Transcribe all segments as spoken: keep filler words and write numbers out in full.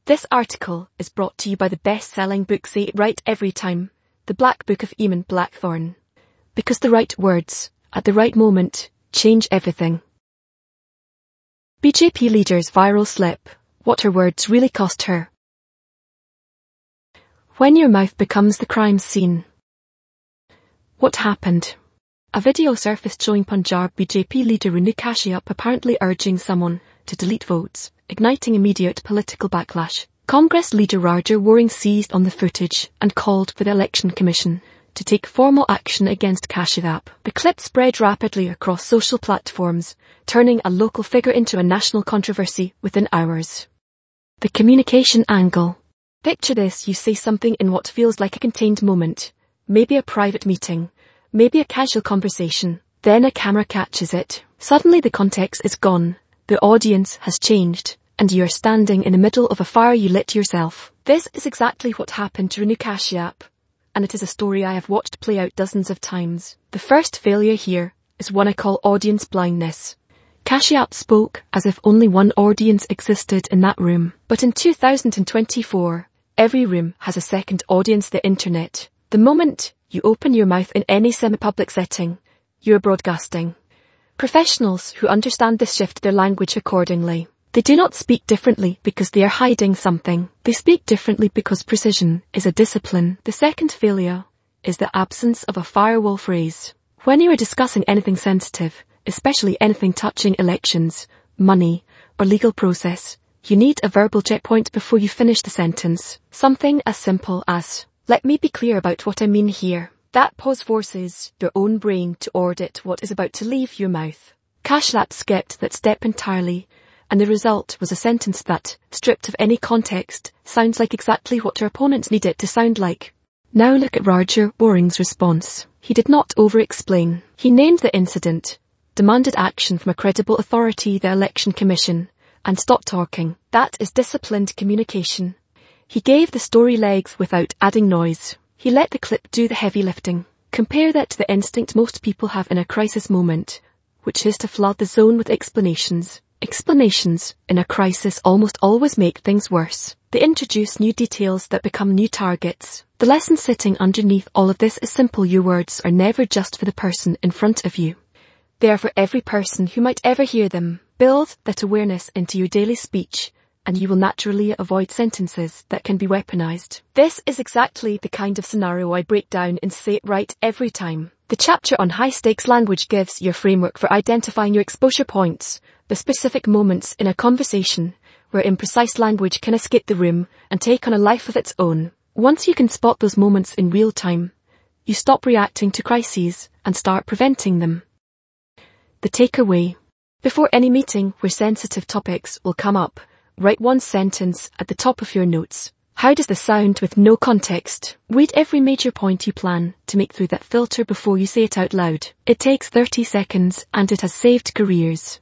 This article is brought to you by the best-selling book Say It Right Every Time, The Black Book of Eamon Blackthorne. Because the right words, at the right moment, change everything. B J P leader's viral slip, what her words really cost her. When your mouth becomes the crime scene. What happened? A video surfaced showing Punjab B J P leader Renu Kashyap apparently urging someone to delete votes, igniting immediate political backlash. Congress leader Roger Waring seized on the footage and called for the Election Commission to take formal action against Kashyap. The clip spread rapidly across social platforms, turning a local figure into a national controversy within hours. The communication angle. Picture this: you say something in what feels like a contained moment, maybe a private meeting, maybe a casual conversation, then a camera catches it. Suddenly the context is gone, the audience has changed, and you are standing in the middle of a fire you lit yourself. This is exactly what happened to Renu Kashyap, and it is a story I have watched play out dozens of times. The first failure here is one I call audience blindness. Kashyap spoke as if only one audience existed in that room. But in two thousand twenty-four, every room has a second audience, the internet. The moment you open your mouth in any semi-public setting, you are broadcasting. Professionals who understand this shift their language accordingly. They do not speak differently because they are hiding something. They speak differently because precision is a discipline. The second failure is the absence of a firewall phrase. When you are discussing anything sensitive, especially anything touching elections, money, or legal process, you need a verbal checkpoint before you finish the sentence. Something as simple as, "Let me be clear about what I mean here." That pause forces your own brain to audit what is about to leave your mouth. Kashyap skipped that step entirely, and the result was a sentence that, stripped of any context, sounds like exactly what her opponents need it to sound like. Now look at Roger Waring's response. He did not over-explain. He named the incident, demanded action from a credible authority, the Election Commission, and stopped talking. That is disciplined communication. He gave the story legs without adding noise. He let the clip do the heavy lifting. Compare that to the instinct most people have in a crisis moment, which is to flood the zone with explanations. Explanations, in a crisis, almost always make things worse. They introduce new details that become new targets. The lesson sitting underneath all of this is simple: your words are never just for the person in front of you. They are for every person who might ever hear them. Build that awareness into your daily speech, and you will naturally avoid sentences that can be weaponized. This is exactly the kind of scenario I break down in Say It Right Every Time. The chapter on high-stakes language gives your framework for identifying your exposure points, the specific moments in a conversation where imprecise language can escape the room and take on a life of its own. Once you can spot those moments in real time, you stop reacting to crises and start preventing them. The takeaway. Before any meeting where sensitive topics will come up, write one sentence at the top of your notes. How does this sound with no context? Read every major point you plan to make through that filter before you say it out loud. It takes thirty seconds and it has saved careers.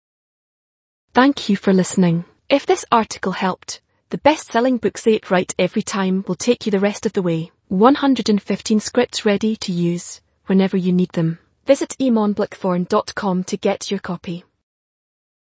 Thank you for listening. If this article helped, the best-selling book Say It Right Every Time will take you the rest of the way. one hundred fifteen scripts ready to use whenever you need them. Visit eamon blackthorne dot com to get your copy.